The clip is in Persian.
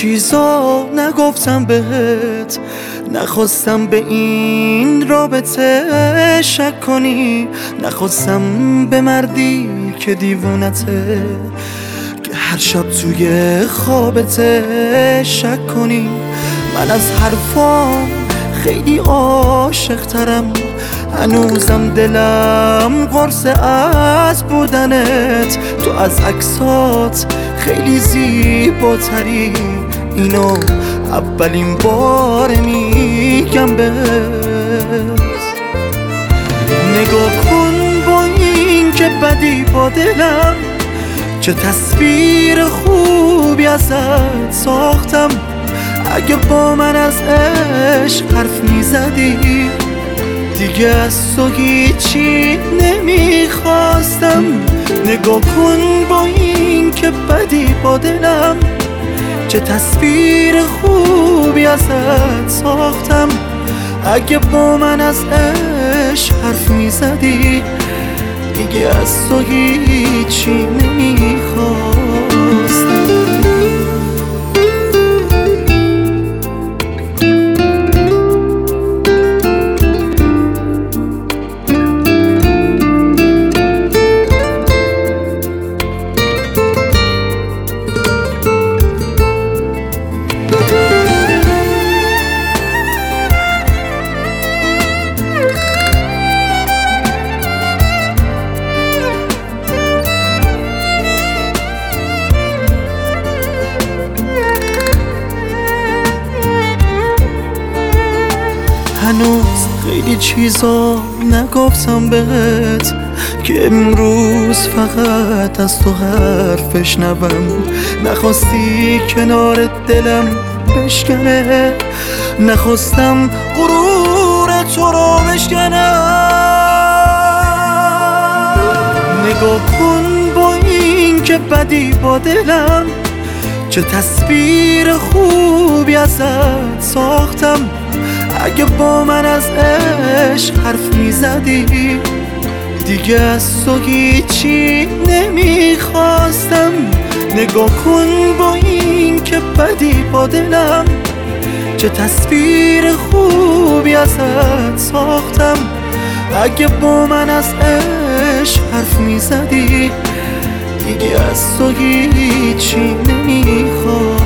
چیزا نگفتم بهت، نخواستم به این رابطه شک کنی، نخواستم به مردی که دیوونته، که هر شب توی خوابته شک کنی. من از حرفام خیلی عاشق ترم، هنوزم دلم قرصه از بودنت. تو از عکسات خیلی زیباتری، اینو اولین بار میگم بهت. نگاه کن با این که بدی با دلم، چه تصویر خوبی ازت ساختم. اگه با من از عشق حرف میزدی، دیگه از تو هیچی نمیخواستم. نگاه کن با این که بدی با دلم، چه تصویر خوبی ازت ساختم. اگه با من از عشق حرف میزدی، دیگه از تو هیچی نمیخواستم. هنوز خیلی چیزا نگفتم بهت، که امروز فقط از تو حرف بشنوم. نخواستی کنار دلم بشکنه، نخواستم غرور تو رو بشکنم. نگاه کن با این که بدی با دلم، چه تصویر خوبی ازت ساختم. اگه با من از عشق حرف میزدی، دیگه از تو هیچی نمیخواستم. نگاه کن با این که بدی با دلم، چه تصویر خوبی ازت ساختم. اگه با من از عشق حرف میزدی، دیگه از تو هیچی نمیخواستم.